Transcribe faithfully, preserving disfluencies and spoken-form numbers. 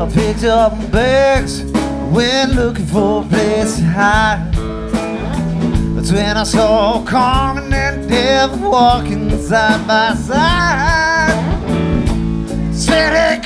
I picked up my bags, went looking for a place to hide. That's when I saw Carmen and Deb walking side by side. Said, hey,